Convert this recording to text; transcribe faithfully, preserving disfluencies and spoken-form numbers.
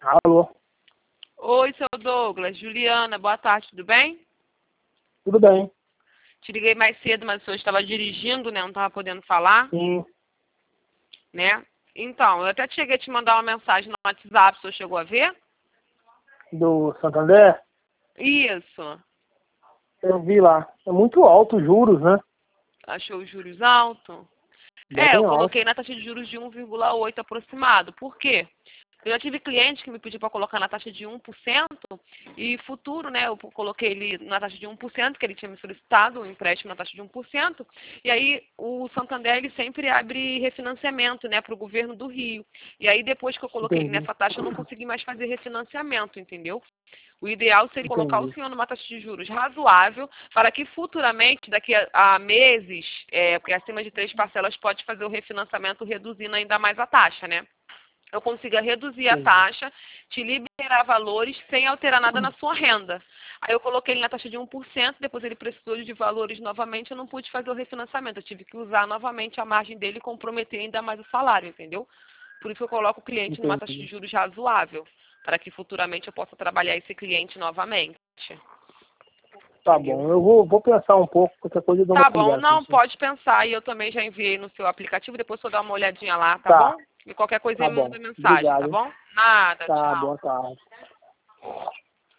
Alô, Oi, seu Douglas. Juliana, boa tarde, tudo bem? tudo bem? Te liguei mais cedo, mas o senhor estava dirigindo, né? Não estava podendo falar, Sim, né? Então, eu até cheguei a te mandar uma mensagem no WhatsApp, o senhor chegou a ver? do Santander, Isso. eu vi lá. É muito alto os juros, né? Achou os juros altos? É, eu Bem alto. coloquei na taxa de juros de um vírgula oito aproximado. Por quê? Eu já tive cliente que me pediu para colocar na taxa de um por cento e futuro, né, eu coloquei ele na taxa de um por cento, que ele tinha me solicitado um empréstimo na taxa de um por cento, e aí o Santander ele sempre abre refinanciamento, né, para o governo do Rio. E aí depois que eu coloquei ele Entendi, nessa taxa, eu não consegui mais fazer refinanciamento, entendeu? O ideal seria colocar o entendi. senhor numa taxa de juros razoável para que futuramente, daqui a, a meses, é, porque acima de três parcelas pode fazer o refinanciamento reduzindo ainda mais a taxa, né? Eu consiga reduzir a Entendi. taxa, te liberar valores sem alterar nada na sua renda. Aí eu coloquei ele na taxa de um por cento, depois ele precisou de valores novamente, eu não pude fazer o refinanciamento. Eu tive que usar novamente a margem dele e comprometer ainda mais o salário, entendeu? Por isso eu coloco o cliente numa taxa de Entendi. juros razoável, para que futuramente eu possa trabalhar esse cliente novamente. Tá Entendeu? bom, eu vou, vou pensar um pouco, qualquer coisa eu dou uma Tá bom, ligada pra não, você. pode pensar. E eu também já enviei no seu aplicativo, depois eu dar uma olhadinha lá, tá Tá, bom? E qualquer coisa tá me bom. manda mensagem, tá Obrigado, hein? bom? Nada, Tá, tchau. boa tarde.